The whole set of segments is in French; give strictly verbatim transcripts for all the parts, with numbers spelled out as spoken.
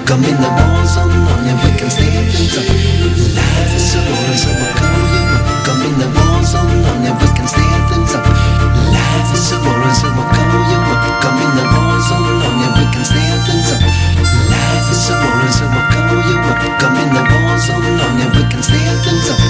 Come in the war zone, on your we can steer things up. Life is a war, so we'll call you up. Come in the war zone, on your we can steer things up. Life is a war, so we'll call you up. Come in the war zone, on your we can steer things up. Life is a war, so we'll call you up. Come in the war zone, on your we can steer things up.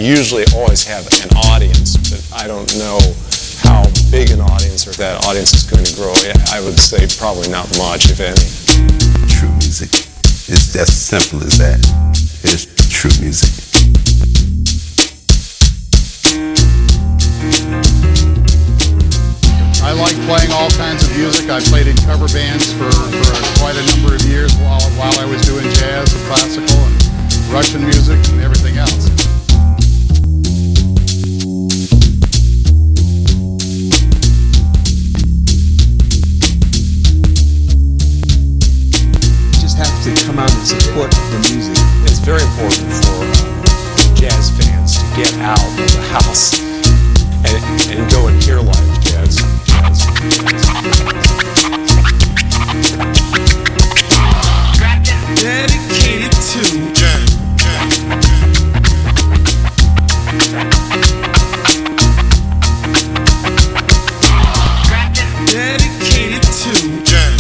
usually always have an audience, but I don't know how big an audience or if that audience is going to grow. I would say probably not much, if any. True music. It's as simple as that. It's true music. I like playing all kinds of music. I played in cover bands for, for quite a number of years while, while I was doing jazz and classical and Russian music and everything else. You just have to come out and support the music. It's very important for uh, jazz fans to get out of the house and, and go and hear live jazz. jazz, jazz. Dedicated to jazz. Dedicated to jazz.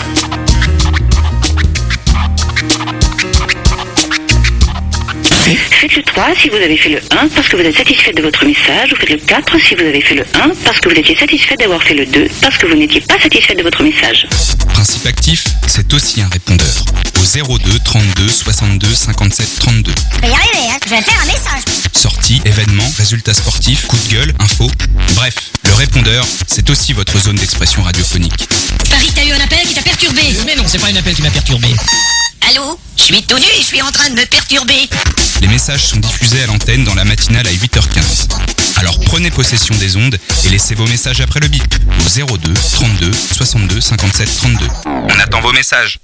Faites le trois si vous avez fait le un parce que vous êtes satisfait de votre message, ou faites le quatre si vous avez fait le un parce que vous étiez satisfait d'avoir fait le deux parce que vous n'étiez pas satisfait de votre message. Principe actif, c'est aussi un répondeur. Au zéro deux trente-deux soixante-deux cinquante-sept trente-deux. Je vais y arriver, hein. Je vais faire un message. Sorties, événements, résultats sportifs, coups de gueule, infos. Bref, le répondeur, c'est aussi votre zone d'expression radiophonique. Paris, t'as eu un appel qui t'a perturbé. Mais non, c'est pas un appel qui m'a perturbé. Allô? Je suis tout nu et je suis en train de me perturber. Les messages sont diffusés à l'antenne dans la matinale à huit heures quinze. Alors prenez possession des ondes et laissez vos messages après le bip au zéro deux trente-deux soixante-deux cinquante-sept trente-deux. On attend vos messages.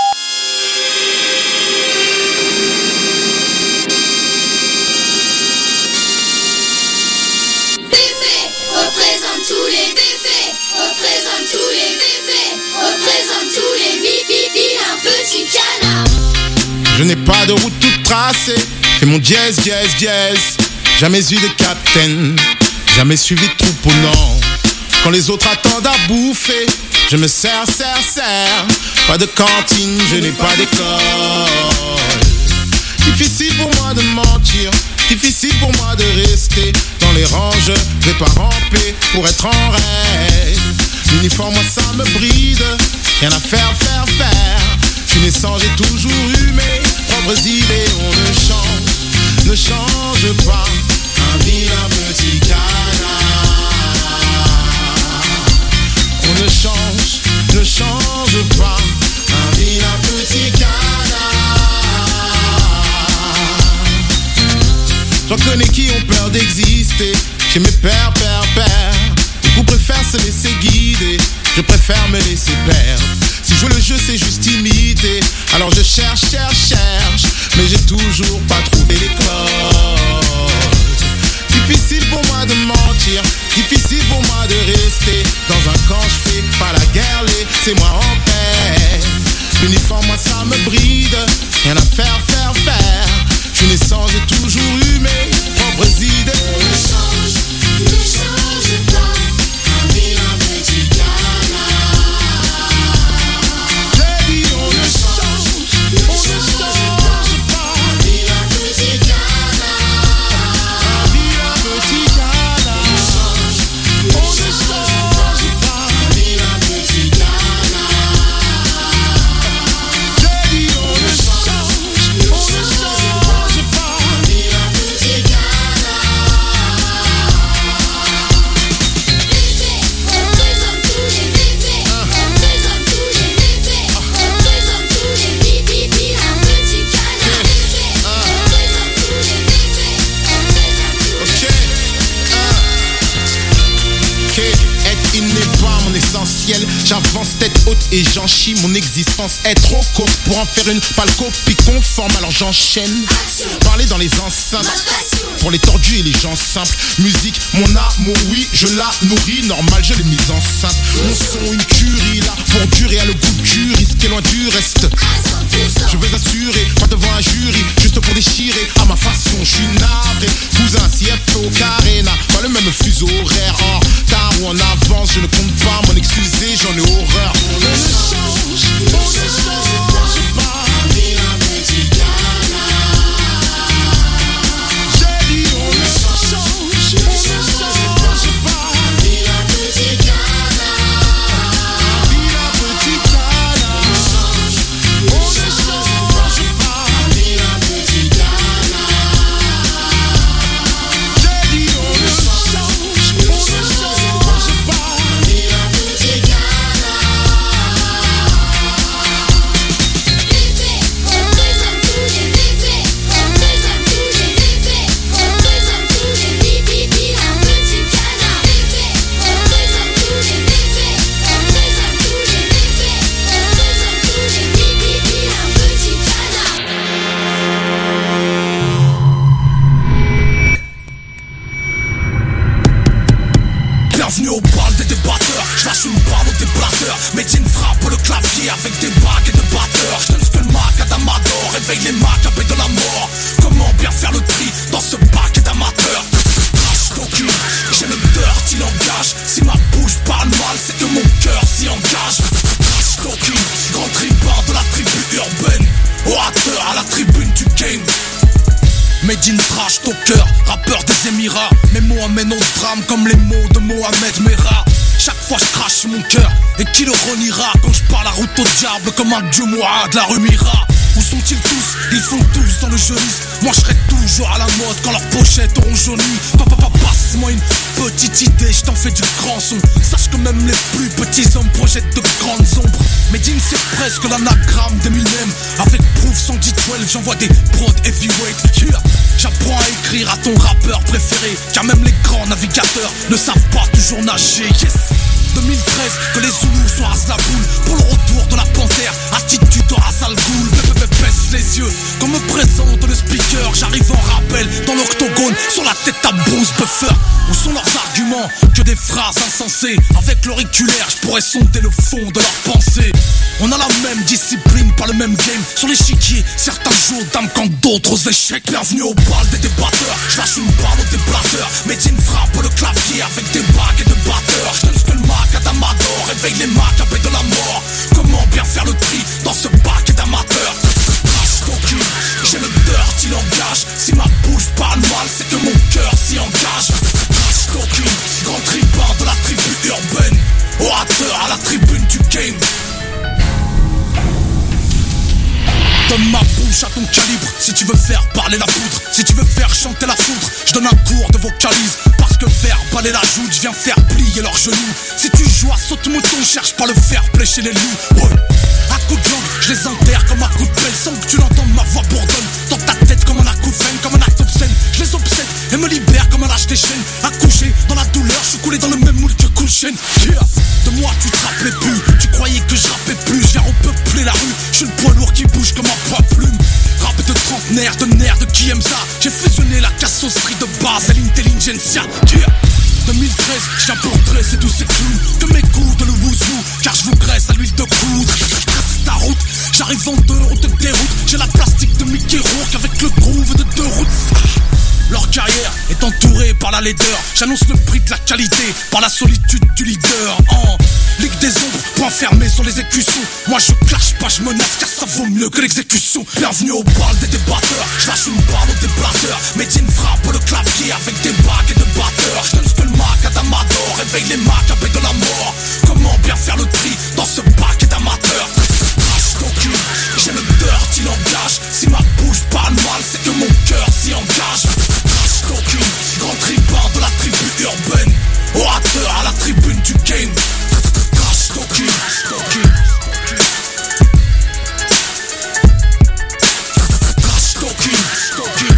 Représente tous les méfaits, représente tous les méfaits, représente tous les vies, un petit canard. Je n'ai pas de route toute tracée, fais mon jazz, jazz, jazz. Jamais eu de capitaine, jamais suivi de troupeau, non. Quand les autres attendent à bouffer, je me sers, sers, sers. Pas de cantine, je n'ai pas d'école. Difficile pour moi de mentir, difficile pour moi de rester dans les rangs, je vais pas ramper pour être en rêve. L'uniforme, moi ça me bride, rien à faire, faire, faire. Je suis naissant, j'ai toujours eu mes propres idées. On ne change, ne change pas, un vilain petit canard. On ne change, ne change pas, un vilain petit canard. J'en connais qui ont peur d'exister, chez mes pères, pères, pères. Beaucoup préfèrent se laisser guider, je préfère me laisser perdre. Si jouer le jeu c'est juste imiter, alors je cherche, cherche, cherche, mais j'ai toujours pas trouvé les codes. Difficile pour moi de mentir, difficile pour moi de rester dans un camp, je fais pas la guerre, laissez-moi en paix. L'uniforme, moi ça me bride, rien à faire, faire, faire. Je suis naissant, j'ai toujours eu mes propres idées. On ne change, ne change pas, un vilain petit canard. J'ai dit on ne change, on ne change pas, un vilain petit canard. un vilain petit canard. On ne change, On ne change pas, un vilain petit canard. j'ai dit on ne change, on ne change pas. J'avance tête haute et j'en chie. Mon existence est trop courte pour en faire une pâle copie conforme. Alors j'enchaîne. Parler dans les enceintes pour les tordus et les gens simples. Musique, mon amour, oui, je la nourris. Normal, je l'ai mise enceinte. Mon son, une curie là pour durer à le goût du risque et loin du reste. Je veux assurer, pas devant un jury, juste pour déchirer. À ma façon, je suis navré. Cousin, C F O, carré, n'a pas le même fuseau horaire. En tard ou en avance, je ne compte pas m'en excuser, j'en ai horreur. On ne change, on ne change pas. Un vilain petit canard. J'ai dit on Bienvenue au bal des débatteurs. Je lâche une balle au déblatteur. Medine frappe le clavier avec des bagues et de batteurs. Je donne ce que le Mac a d'amador. Réveille les macabres de la mort. Comment bien faire le tri dans ce bac d'amateurs? Talking, j'ai le dirty langage. Si ma bouche parle mal, c'est que mon cœur s'y engage. Talking, grand tribun de la tribu urbaine. Orateur à la tribune du game. Made in trash talker, rappeur des Émirats. Mes mots amènent au drame comme les mots de Mohamed Merah. Chaque fois je crache mon cœur, et qui le reniera quand je parle la route au diable comme un dieu moi de la rue Mira. Où sont-ils tous? Ils font tous dans le jeunisme. Moi je serai toujours à la mode quand leurs pochettes auront jauni. Papa, papa, passe-moi une petite idée, je t'en fais du grand son. Sache que même les plus petits hommes projettent de grandes ombres. Medine c'est presque l'anagramme d'Eminem. Avec Proof cent dix douze, j'envoie des prods heavyweight. Yeah. J'apprends à écrire à ton rappeur préféré, car même les grands navigateurs ne savent pas toujours nager. Yes. deux mille treize, que les Zoulous sont à la boule. Pour le retour de la panthère, attitude de Razal Ghoul. Baisse les yeux, quand me présente le speaker. J'arrive en rappel dans l'octogone, sur la tête à Bruce Buffer. Où sont leurs arguments? Que des phrases insensées. Avec l'auriculaire, je pourrais sonder le fond de leurs pensées. On a la même discipline, pas le même game. Sur l'échiquier, certains jours d'âme quand d'autres aux échecs. Bienvenue au bal des débatteurs. Je lâche une balle au déblatteur. Medine frappe le clavier avec des bagues et de batteurs. Je donne ce que le Mac a d'amador. Réveille les macabres de la mort. Comment bien faire le tri dans ce bac d'amateurs? J'ai le dirty langage. Si ma bouche parle mal, c'est que mon cœur s'y engage. Talking, grand tribun de la tribu urbaine. Orateur à la tribune du game. Donne ma bouche à ton calibre si tu veux faire parler la poudre. Si tu veux faire chanter la foudre, je donne un cours de vocalise. Parce que faire baler la joute, je viens faire plier leurs genoux. Si tu joues à saute-mouton, cherche pas le fair play chez les loups. Ouais. À coups de langue, je les enterre comme un coup de pelle. Sans que tu l'entends, ma voix bourdonne dans ta tête comme un acouphène, comme un acte obscène. Je les obsède et me libère comme un lâche des chaînes. Accouché dans la douleur, je suis coulé dans le même moule que Cool Chain. Yeah. De moi tu te rappelais plus, tu croyais que je rappais plus. Je viens repeupler la rue, je suis le poids lourd qui bouge comme un poids plume. Rap de trentenaire, de nerfs, de qui aime ça. J'ai fusionné la cassosserie de base à l'intelligentsia. Yeah. deux mille treize, je viens pour dresser tous ces clous. Que mes coups de le wouzou, car je vous graisse à l'huile de coudre. Ta route, j'arrive en deux routes de déroute. J'ai la plastique de Mickey Rourke avec le groove de deux routes. Leur carrière est entourée par la laideur. J'annonce le prix de la qualité par la solitude du leader. En Ligue des ombres, point fermé sur les écussons. Moi je clash pas, je menace car ça vaut mieux que l'exécution. Bienvenue au bal des débatteurs. Je lâche une balle au déblatteur. Medine frappe le clavier avec des bagues et de batteurs. Je donne ce que le Mac a d'amador. Réveille les macabres de la mort. Comment bien faire le tri dans ce bac d'amateurs? J'ai le dirty langage. Si ma bouche parle mal, c'est que mon cœur s'y engage. Talking, grand tribun de la tribu urbaine. Orateur à la tribune du game. Talking, talking. Talking, talking.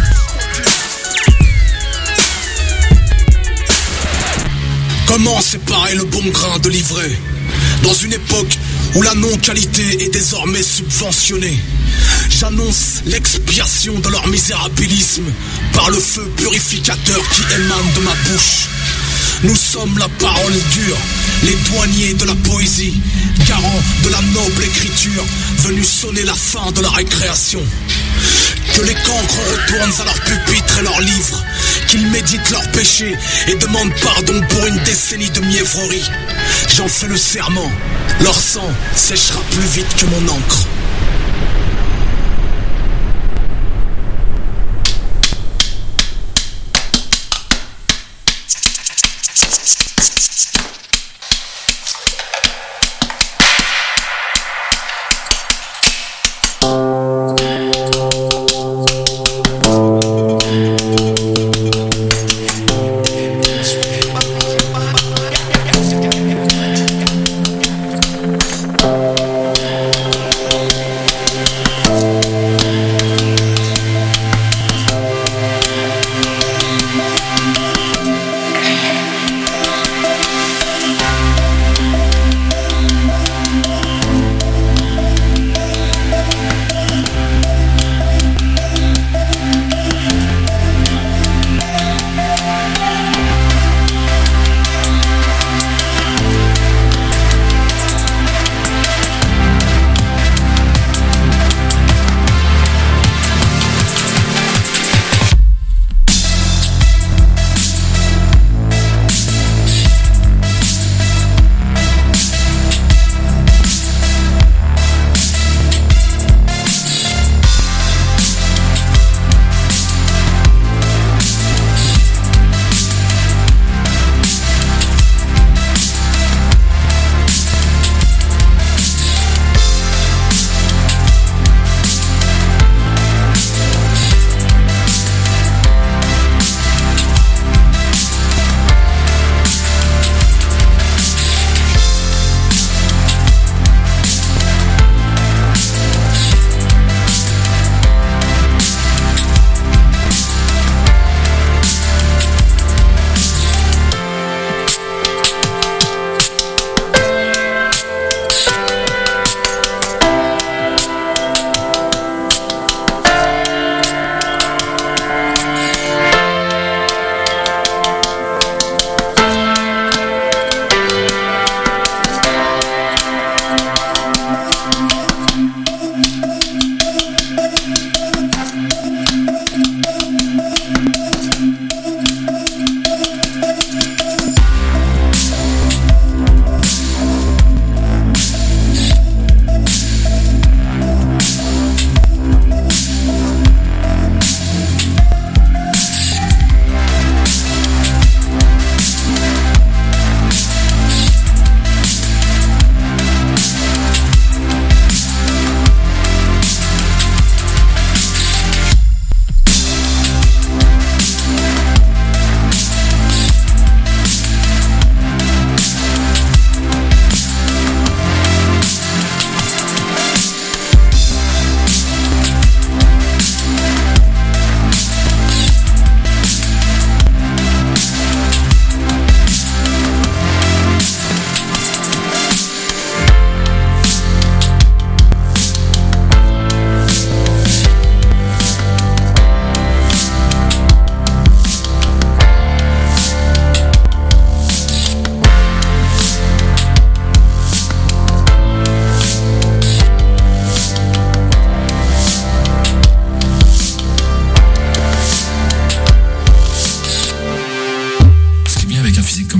Comment séparer le bon grain de l'ivraie dans une époque où la non-qualité est désormais subventionnée? J'annonce l'expiation de leur misérabilisme par le feu purificateur qui émane de ma bouche. Nous sommes la parole dure, les douaniers de la poésie, garants de la noble écriture, venus sonner la fin de la récréation. Que les cancres retournent à leur pupitre et leurs livres, qu'ils méditent leurs péchés et demandent pardon pour une décennie de mièvrerie. J'en fais le serment, leur sang séchera plus vite que mon encre.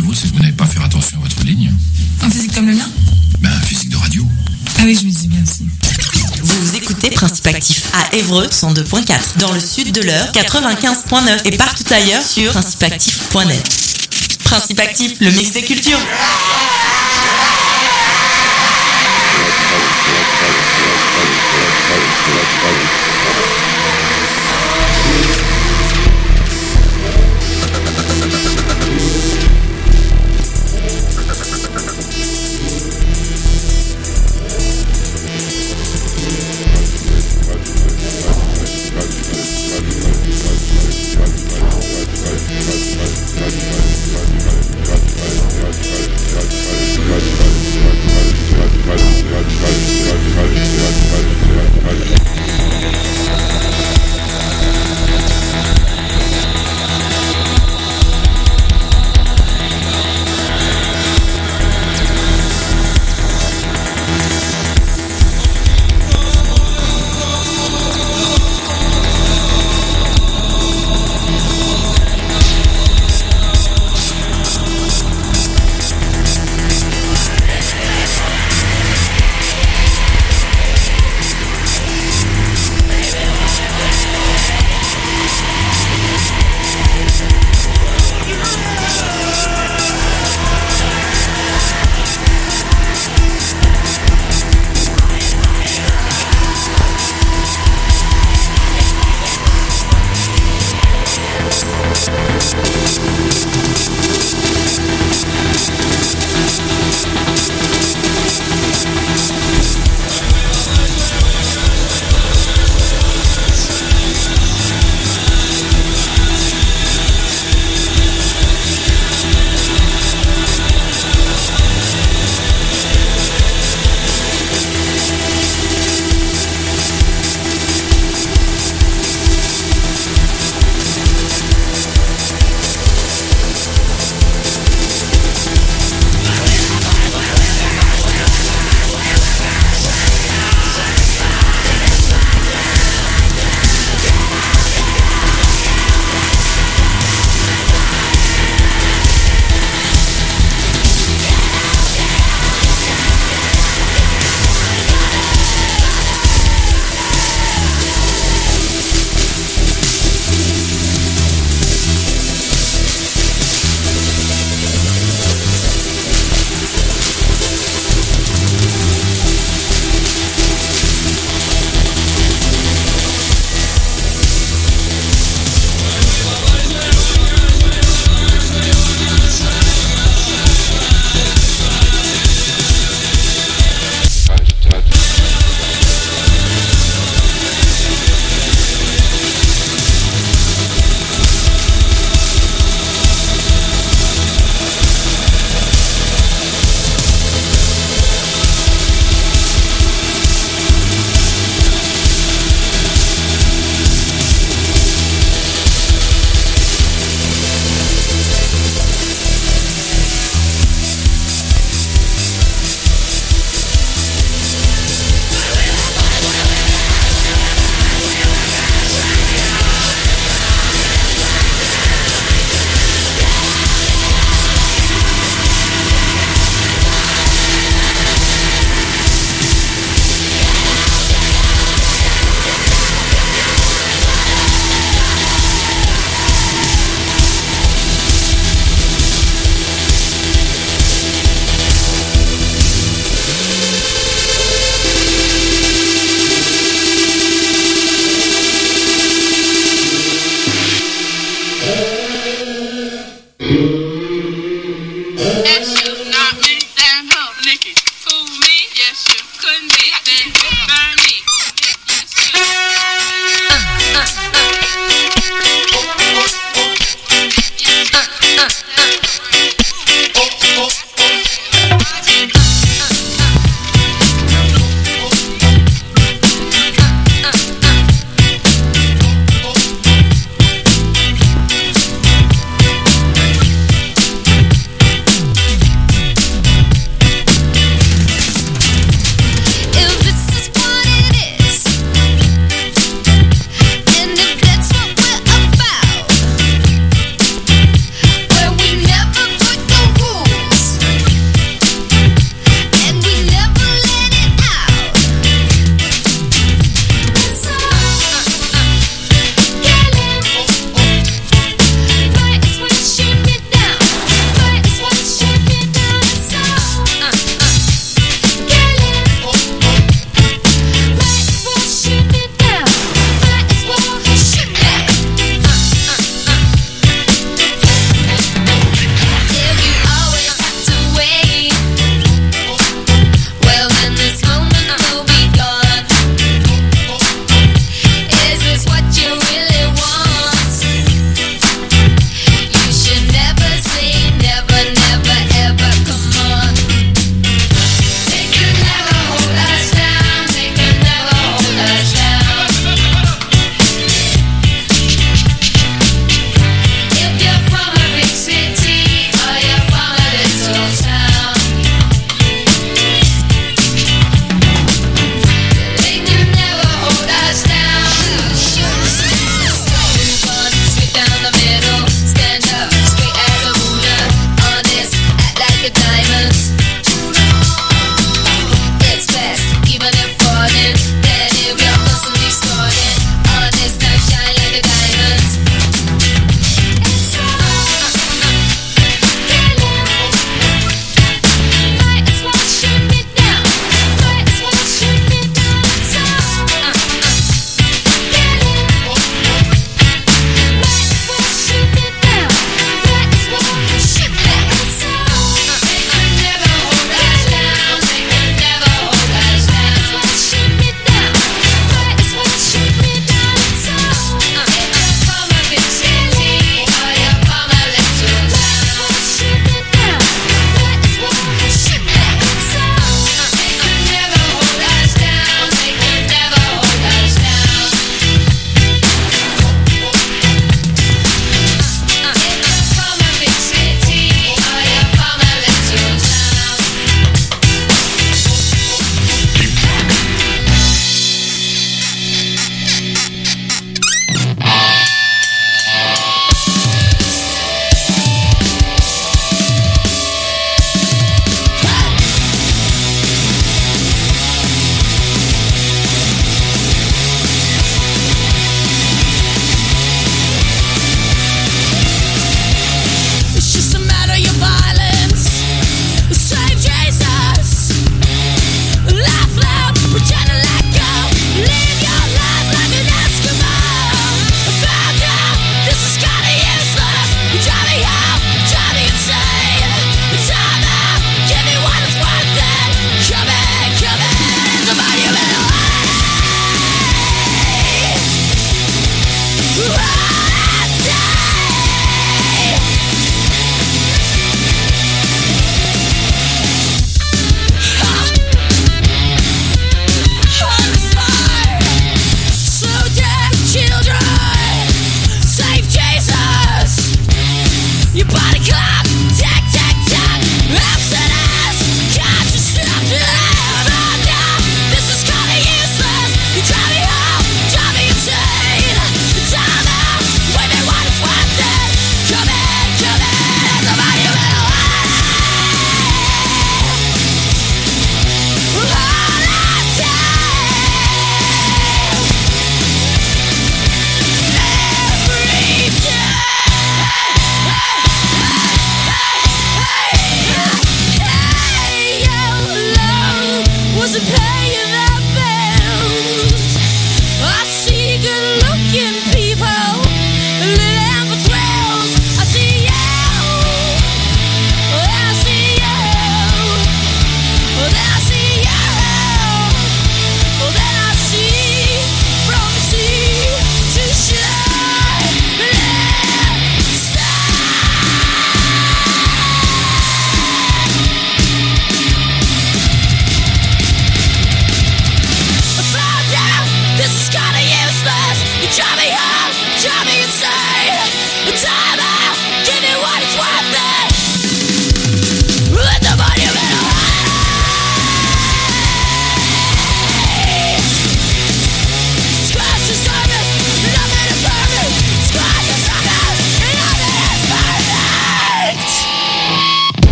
le vôtre, c'est que vous n'avez pas fait attention à votre ligne. Un physique comme le mien? Ben, un physique de radio. Ah oui, je me dis bien aussi. Vous écoutez Principe Actif à Évreux cent deux point quatre, dans le sud de l'Eure quatre-vingt-quinze point neuf et partout ailleurs sur principe actif point net. Principe Actif, le mix des cultures.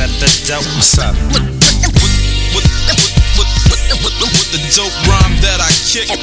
at the dope. What's up? With, with, with, with, with, with the dope rhyme that I kick.